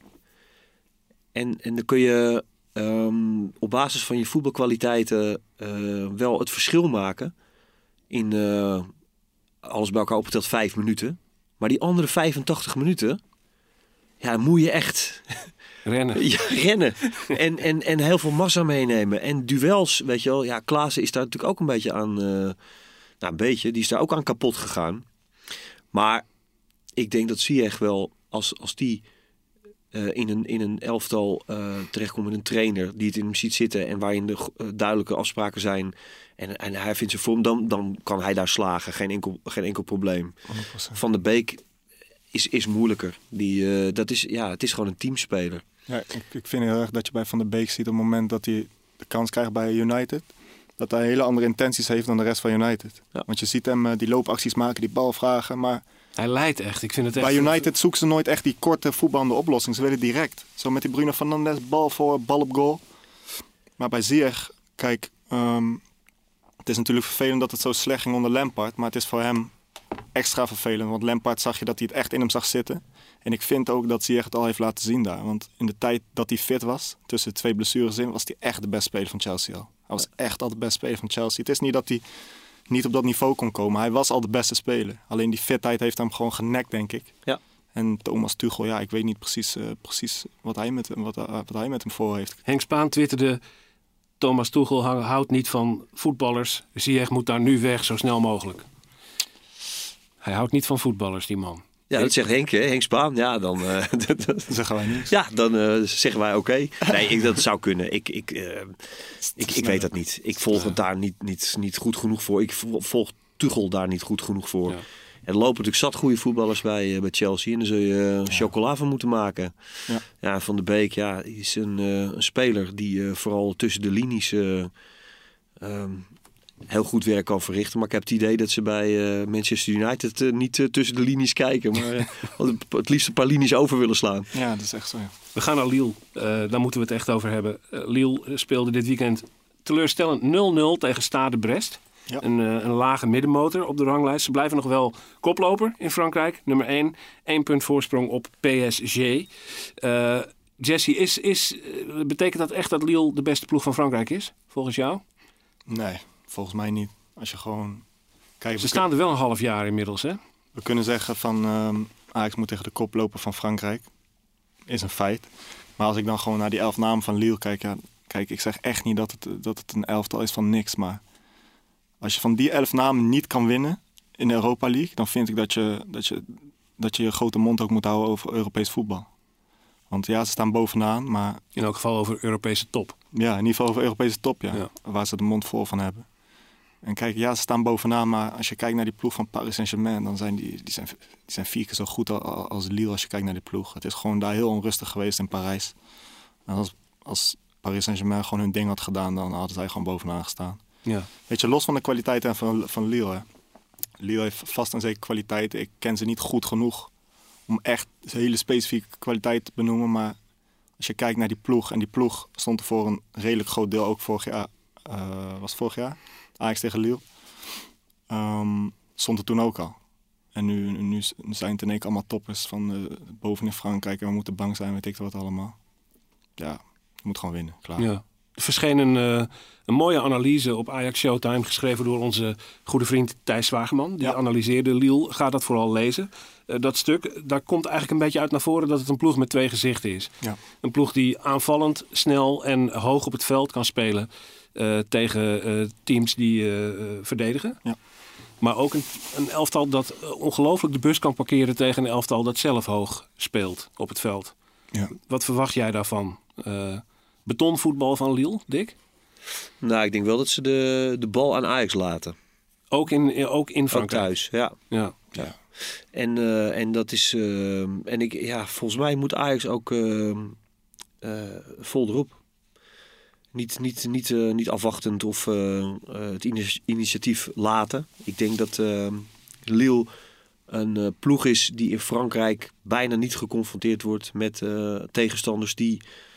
En, en dan kun je um, op basis van je voetbalkwaliteiten uh, wel het verschil maken in uh, alles bij elkaar opgeteld vijf minuten. Maar die andere vijfentachtig minuten, ja, dan moet je echt rennen. ja, rennen. En, en, en heel veel massa meenemen. En duels, weet je wel. Ja, Klaassen is daar natuurlijk ook een beetje aan, uh, nou een beetje, die is daar ook aan kapot gegaan. Maar ik denk dat Ziyech wel, als, als die uh, in, een, in een elftal uh, terechtkomt met een trainer die het in hem ziet zitten en waarin de uh, duidelijke afspraken zijn en, en hij vindt zijn vorm, dan, dan kan hij daar slagen. Geen enkel, geen enkel probleem. honderd procent. Van de Beek is, is moeilijker. Die, uh, dat is, ja, het is gewoon een teamspeler. Ja, ik, ik vind heel erg dat je bij Van der Beek ziet op het moment dat hij de kans krijgt bij United, dat hij hele andere intenties heeft dan de rest van United. Ja. Want je ziet hem uh, die loopacties maken, die bal vragen, maar Hij leidt echt. Ik vind het echt... bij United zoeken ze nooit echt die korte voetballende oplossing. Ze willen direct. Zo met die Bruno Fernandes, bal voor, bal op goal. Maar bij Ziyech, kijk, um, het is natuurlijk vervelend dat het zo slecht ging onder Lampard, maar het is voor hem extra vervelend. Want Lampard zag je dat hij het echt in hem zag zitten. En ik vind ook dat Ziyech het al heeft laten zien daar. Want in de tijd dat hij fit was, tussen twee blessures in, was hij echt de beste speler van Chelsea al. Hij was echt al de beste speler van Chelsea. Het is niet dat hij niet op dat niveau kon komen. Hij was al de beste speler. Alleen die fitheid heeft hem gewoon genekt, denk ik. Ja. En Thomas Tuchel, ja, ik weet niet precies, uh, precies wat, hij met, wat, uh, wat hij met hem voor heeft. Henk Spaan twitterde: Thomas Tuchel houdt niet van voetballers. Ziyech moet daar nu weg, zo snel mogelijk. Hij houdt niet van voetballers, die man. Ja, dat zegt Henk, hè? Henk Spaan. Ja, dan, uh, dat, Dat zeggen wij niet. ja, dan uh, zeggen wij oké. Okay. Nee, ik, dat zou kunnen. Ik, ik, uh, ik, ik weet dat niet. Ik volg het daar niet, niet, niet goed genoeg voor. Ik volg Tuchel daar niet goed genoeg voor. Ja. Er lopen natuurlijk zat goede voetballers bij, uh, bij Chelsea. En daar zul je uh, chocola van moeten maken. Ja. Ja, Van de Beek, ja, is een, uh, een speler die uh, vooral tussen de linies uh, um, heel goed werk kan verrichten. Maar ik heb het idee dat ze bij uh, Manchester United uh, niet uh, tussen de linies kijken. Maar uh, het liefst een paar linies over willen slaan. Ja, dat is echt zo, ja. We gaan naar Lille. Uh, daar moeten we het echt over hebben. Uh, Lille speelde dit weekend teleurstellend nul nul tegen Stade Brest. Ja. Een, uh, een lage middenmotor op de ranglijst. Ze blijven nog wel koploper in Frankrijk. Nummer één. Eén punt voorsprong op P S G. Uh, Jesse, is, is, uh, betekent dat echt dat Lille de beste ploeg van Frankrijk is? Volgens jou? Nee, volgens mij niet. Als je gewoon... Kijk, Ze staan er wel een half jaar inmiddels, hè? We kunnen zeggen van um, Ajax moet tegen de koploper van Frankrijk. Is een feit. Maar als ik dan gewoon naar die elf namen van Lille kijk... Ja, kijk, ik zeg echt niet dat het, dat het een elftal is van niks. Maar als je van die elf namen niet kan winnen in de Europa League... dan vind ik dat je dat je, dat je, je grote mond ook moet houden over Europees voetbal. Want ja, ze staan bovenaan, maar... In elk geval over Europese top. Ja, in ieder geval over Europese top, ja. Ja. Waar ze de mond vol van hebben. En kijk, ja, ze staan bovenaan, maar als je kijkt naar die ploeg van Paris Saint-Germain, dan zijn die, die, zijn, die zijn vier keer zo goed als Lille als je kijkt naar die ploeg. Het is gewoon daar heel onrustig geweest in Parijs. En als, als Paris Saint-Germain gewoon hun ding had gedaan, dan hadden zij gewoon bovenaan gestaan. Ja. Weet je, los van de kwaliteiten van, van Lille, hè. Lille heeft vast en zeker kwaliteiten. Ik ken ze niet goed genoeg om echt hele specifieke kwaliteit te benoemen, maar als je kijkt naar die ploeg, en die ploeg stond er voor een redelijk groot deel ook vorig jaar, uh, was het vorig jaar? Ajax tegen Lille. Um, stond er toen ook al. En nu, nu zijn het in één keer allemaal toppers van uh, boven in Frankrijk en we moeten bang zijn, weet ik wat allemaal. Ja, je moet gewoon winnen, klaar. Ja. Er verscheen een, uh, een mooie analyse op Ajax Showtime, geschreven door onze goede vriend Thijs Zwageman. Die Ja. analyseerde Lille. Ga dat vooral lezen. Uh, dat stuk, daar komt eigenlijk een beetje uit naar voren dat het een ploeg met twee gezichten is. Ja. Een ploeg die aanvallend, snel en hoog op het veld kan spelen uh, tegen uh, teams die uh, uh, verdedigen. Ja. Maar ook een, een elftal dat uh, ongelooflijk de bus kan parkeren tegen een elftal dat zelf hoog speelt op het veld. Ja. Wat verwacht jij daarvan? Uh, betonvoetbal van Lille, Dick? Nou, ik denk wel dat ze de, de bal aan Ajax laten. Ook in, ook in Ook Frankrijk? thuis, ja. Ja. ja. En, uh, en dat is... Uh, en ik, ja, volgens mij moet Ajax ook uh, uh, vol erop. Niet, niet, niet, uh, niet afwachtend of uh, uh, het initiatief laten. Ik denk dat uh, Lille een uh, ploeg is die in Frankrijk bijna niet geconfronteerd wordt met uh, tegenstanders die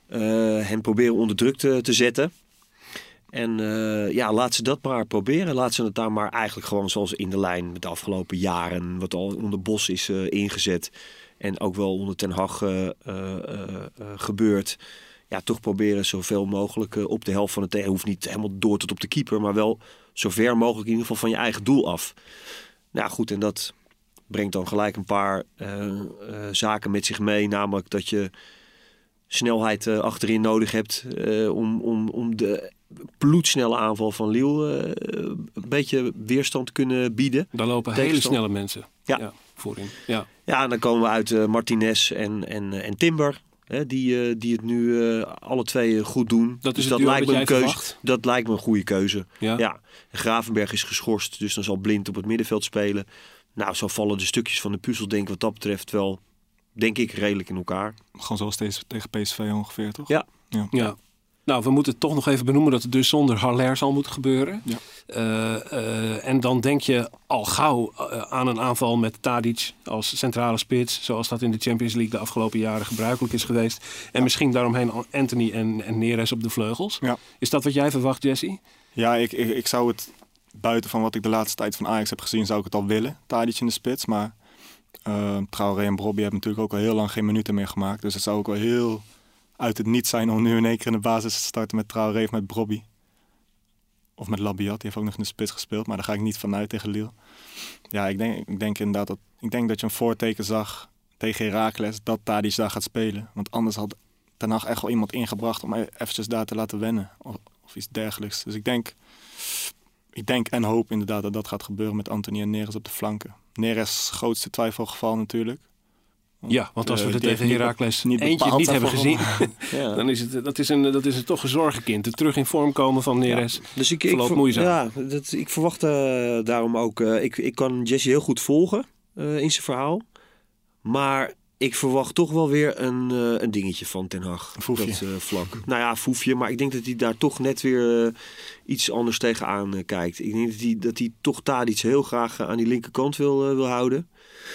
Uh, hen proberen onder druk te, te zetten. En uh, ja, laat ze dat maar proberen. Laat ze het daar maar eigenlijk gewoon zoals in de lijn met de afgelopen jaren. Wat al onder Bos is uh, ingezet. En ook wel onder Ten Hag uh, uh, uh, gebeurt. Ja, toch proberen zoveel mogelijk uh, op de helft van het tegen. Hoeft niet helemaal door tot op de keeper. Maar wel zo ver mogelijk in ieder geval van je eigen doel af. Nou goed, en dat brengt dan gelijk een paar uh, uh, zaken met zich mee. Namelijk dat je snelheid uh, achterin nodig hebt. Uh, om, om, om de bloedsnelle aanval van Lille uh, een beetje weerstand te kunnen bieden. Daar lopen hele snelle mensen ja. Ja, voorin. Ja. Ja, en dan komen we uit uh, Martinez en, en, en Timber. Hè, die, uh, die het nu uh, alle twee goed doen. Dat is dus het dat lijkt me een keuze. Verwacht. Dat lijkt me een goede keuze. Ja. Ja. Gravenberg is geschorst, dus dan zal Blind op het middenveld spelen. Nou, zo vallen de stukjes van de puzzel, denk ik, wat dat betreft wel, denk ik, redelijk in elkaar. Gewoon zoals deze tegen P S V ongeveer, toch? Ja. Ja. Ja. Nou, we moeten toch nog even benoemen dat het dus zonder Haller zal moeten gebeuren. Ja. Uh, uh, en dan denk je al gauw uh, aan een aanval met Tadic als centrale spits. Zoals dat in de Champions League de afgelopen jaren gebruikelijk is geweest. En misschien daaromheen Anthony en, en Neres op de vleugels. Ja. Is dat wat jij verwacht, Jesse? Ja, ik, ik, ik zou het buiten van wat ik de laatste tijd van Ajax heb gezien, zou ik het al willen. Tadic in de spits, maar uh, Traoré en Brobby hebben natuurlijk ook al heel lang geen minuten meer gemaakt. Dus het zou ook wel heel uit het niet zijn om nu in één keer in de basis te starten met Traoré of met Brobby. Of met Labiat, die heeft ook nog in de spits gespeeld, maar daar ga ik niet vanuit tegen Lille. Ja, ik denk, ik denk inderdaad dat, ik denk dat je een voorteken zag tegen Heracles dat Tadic daar gaat spelen. Want anders had Ten Hag echt wel iemand ingebracht om eventjes daar te laten wennen. Of, of iets dergelijks. Dus ik denk, ik denk en hoop inderdaad dat dat gaat gebeuren met Anthony en Neres op de flanken. Neres grootste twijfelgeval natuurlijk. Ja, want als we Uh, er die tegen heeft Heracles niet eentje bepaald niet hebben daarvoor gezien, Ja. dan is het, dat, is een, dat is een toch een zorgenkind. Het terug in vorm komen van Neres. Dus ik, ik, Verloopt ver- moeizaam. ja, dat, ik verwacht uh, daarom ook... Uh, ik, ik kan Jesse heel goed volgen uh, in zijn verhaal. Maar ik verwacht toch wel weer een, uh, een dingetje van Ten Hag. Een foefje. Dat uh, vlak. Nou ja, foefje. Maar ik denk dat hij daar toch net weer uh, iets anders tegenaan uh, kijkt. Ik denk dat hij, dat hij toch Tadic heel graag uh, aan die linkerkant wil, uh, wil houden.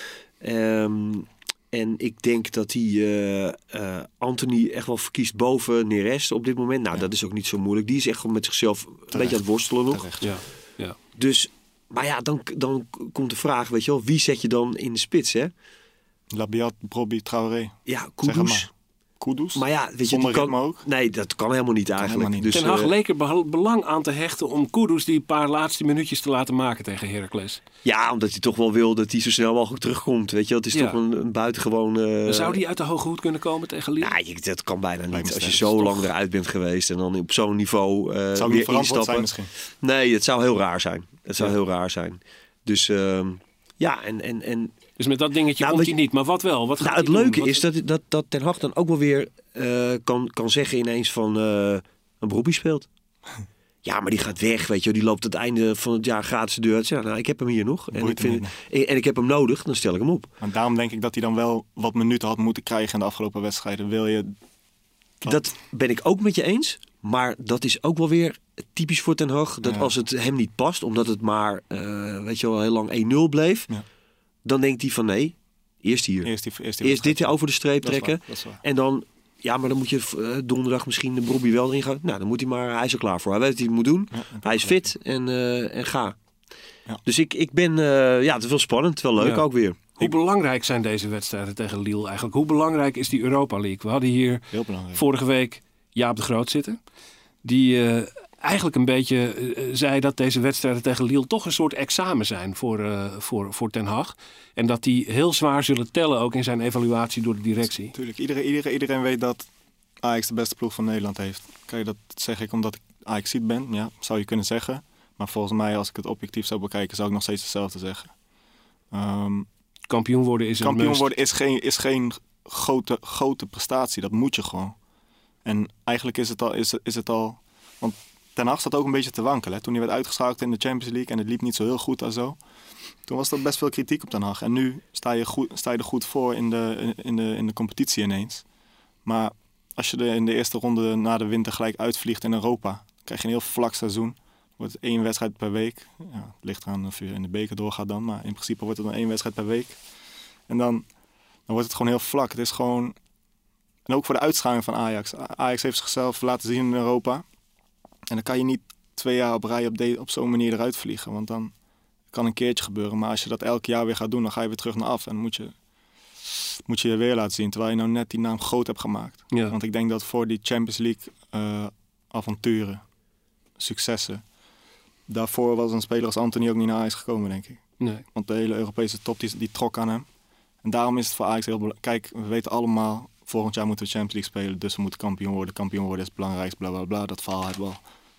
Um, En ik denk dat hij uh, uh, Anthony echt wel verkiest boven Neres op dit moment. Nou, ja. Dat is ook niet zo moeilijk. Die is echt gewoon met zichzelf een Terecht. beetje aan het worstelen nog. Terecht. Ja, ja. Dus, maar ja, dan, dan komt de vraag, weet je wel, wie zet je dan in de spits, hè? Labiat, Brobby, Traoré. Ja, Zeg Kudus. maar. Kudus. Maar ja, weet je, Zonder die kan, ritme ook. Nee, dat kan helemaal niet eigenlijk. helemaal niet. Dus, Ten Hag uh, leek er be- belang aan te hechten om Kudus die paar laatste minuutjes te laten maken tegen Heracles. ja, omdat hij toch wel wil dat hij zo snel mogelijk terugkomt. Weet je, dat is Ja. toch een, een buitengewoon... Uh, Zou die uit de hoge hoed kunnen komen tegen Lille? Nou, je, dat kan bijna me niet. Als je sterk, zo toch? lang eruit bent geweest en dan op zo'n niveau uh, Het zou weer niet verantwoord instappen. zijn misschien. Nee, het zou heel raar zijn. Het zou Ja. heel raar zijn. Dus uh, ja, en... en, en Dus met dat dingetje Nou, komt weet hij je- niet. Maar wat wel? Wat gaat nou, het hij doen? leuke Wat- is dat, dat, dat Ten Hag dan ook wel weer uh, kan, kan zeggen ineens van uh, een Brobby speelt. Ja, maar die gaat weg, weet je. Die loopt het einde van het jaar gratis de deur uit. Ja, nou, ik heb hem hier nog. En Boeit ik, hem vind, en, en ik heb hem nodig, dan stel ik hem op. Maar daarom denk ik dat hij dan wel wat minuten had moeten krijgen in de afgelopen wedstrijden. Wil je... Wat? Dat ben ik ook met je eens. Maar dat is ook wel weer typisch voor Ten Hag. Dat Ja. als het hem niet past, omdat het maar uh, weet je wel, heel lang één nul bleef. Ja. Dan denkt hij van nee, eerst hier. Eerst, die, eerst, die Eerst dit wedstrijd. over de streep Dat is trekken. waar, dat is waar. En dan, ja, maar dan moet je uh, donderdag misschien de Brobby wel erin gaan. Nou, dan moet hij maar, hij is er klaar voor. Hij weet wat hij moet doen. Ja, Hij is fit en, uh, en ga. Ja. Dus ik, ik ben, uh, ja, het is wel spannend, wel leuk Ja. ook weer. Hoe belangrijk zijn deze wedstrijden tegen Lille eigenlijk? Hoe belangrijk is die Europa League? We hadden hier Heel belangrijk. vorige week Jaap de Groot zitten. Die uh, eigenlijk een beetje uh, zei dat deze wedstrijden tegen Lille toch een soort examen zijn voor, uh, voor, voor Ten Hag. En dat die heel zwaar zullen tellen ook in zijn evaluatie door de directie. Natuurlijk, iedereen, iedereen, iedereen weet dat Ajax de beste ploeg van Nederland heeft. Kan je dat, zeg ik omdat ik Ajaxiet ben? Ja, zou je kunnen zeggen. Maar volgens mij, als ik het objectief zou bekijken, zou ik nog steeds hetzelfde zeggen. Um, Kampioen worden is een kampioen must. worden is geen, is geen grote, grote prestatie. Dat moet je gewoon. En eigenlijk is het al... Is, is het al want Ten Hag staat ook een beetje te wankelen. Hè? Toen hij werd uitgeschakeld in de Champions League en het liep niet zo heel goed en zo. Toen was er best veel kritiek op Ten Hag. En nu sta je, goed, sta je er goed voor in de, in, de, in de competitie ineens. Maar als je er in de eerste ronde na de winter gelijk uitvliegt in Europa, dan krijg je een heel vlak seizoen. Wordt het één wedstrijd per week. Ja, het ligt eraan of je in de beker doorgaat dan. Maar in principe wordt het dan één wedstrijd per week. En dan, dan wordt het gewoon heel vlak. Het is gewoon... En ook voor de uitschaling van Ajax. Ajax heeft zichzelf laten zien in Europa. En dan kan je niet twee jaar op rij op, de, op zo'n manier eruit vliegen. Want dan kan een keertje gebeuren. Maar als je dat elk jaar weer gaat doen, dan ga je weer terug naar af. En moet je, moet je je weer laten zien. Terwijl je nou net die naam groot hebt gemaakt. Ja. Want ik denk dat voor die Champions League uh, avonturen, successen. Daarvoor was een speler als Anthony ook niet naar Ajax gekomen, denk ik. Nee. Want de hele Europese top die, die trok aan hem. En daarom is het voor Ajax heel belangrijk. Kijk, we weten allemaal, volgend jaar moeten we Champions League spelen. Dus we moeten kampioen worden. Kampioen worden is het belangrijkste, bla bla bla. Dat verhaal hebben we al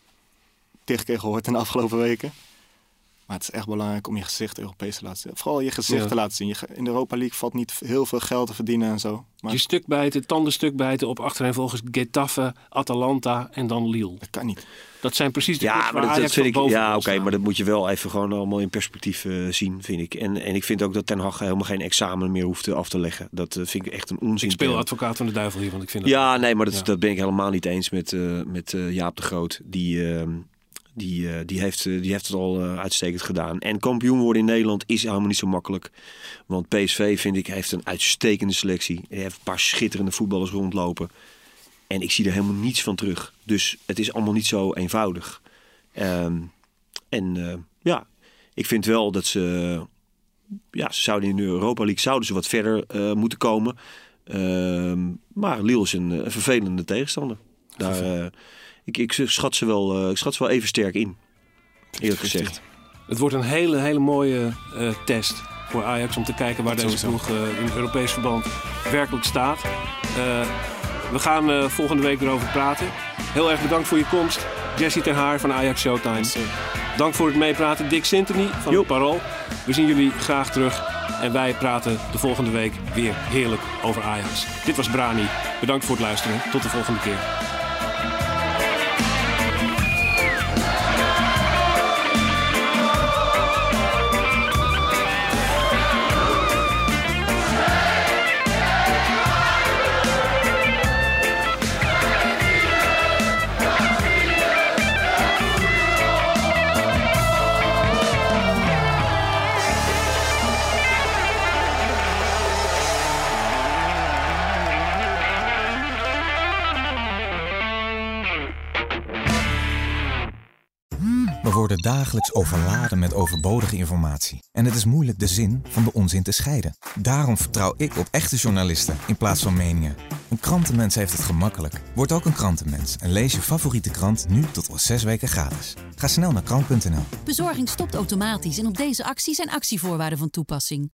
tig keer gehoord in de afgelopen weken. Maar het is echt belangrijk om je gezicht Europees te laten zien. Vooral je gezicht ja. te laten zien. Je, in de Europa League valt niet heel veel geld te verdienen en zo. Maar je stuk bijten, tandenstuk bijten op achtereenvolgens Getafe, Atalanta en dan Lille. Dat kan niet. Dat zijn precies de ja, maar dat, dat vind ik. Ja, oké, okay, maar dat moet je wel even gewoon allemaal in perspectief uh, zien, vind ik. En, en ik vind ook dat Ten Hag helemaal geen examen meer hoeft af te leggen. Dat uh, vind ik echt een onzin. Ik speel advocaat van de duivel hier, want ik vind dat. Ja, nee, maar dat, ja. dat ben ik helemaal niet eens met, uh, met uh, Jaap de Groot. Die. Uh, Die, uh, die, heeft, uh, die heeft het al uh, uitstekend gedaan. En kampioen worden in Nederland is helemaal niet zo makkelijk. Want P S V, vind ik, heeft een uitstekende selectie. Hij heeft een paar schitterende voetballers rondlopen. En ik zie er helemaal niets van terug. Dus het is allemaal niet zo eenvoudig. Um, en uh, ja, ik vind wel dat ze... Uh, ja, ze zouden in de Europa League zouden ze wat verder uh, moeten komen. Uh, maar Lille is een, een vervelende tegenstander. Daar... Uh, Ik, ik, schat ze wel, uh, ik schat ze wel even sterk in, eerlijk gezegd. Het wordt een hele, hele mooie uh, test voor Ajax om te kijken waar deze ploeg uh, in het Europees verband werkelijk staat. Uh, we gaan uh, volgende week erover praten. Heel erg bedankt voor je komst. Jesse Ten Haar van Ajax Showtime. Dank voor het meepraten. Dick Sintony van het Parool. We zien jullie graag terug. En wij praten de volgende week weer heerlijk over Ajax. Dit was Brani. Bedankt voor het luisteren. Tot de volgende keer. We worden dagelijks overladen met overbodige informatie. En het is moeilijk de zin van de onzin te scheiden. Daarom vertrouw ik op echte journalisten in plaats van meningen. Een krantenmens heeft het gemakkelijk. Word ook een krantenmens en lees je favoriete krant nu tot wel zes weken gratis. Ga snel naar krant punt n l. Bezorging stopt automatisch en op deze actie zijn actievoorwaarden van toepassing.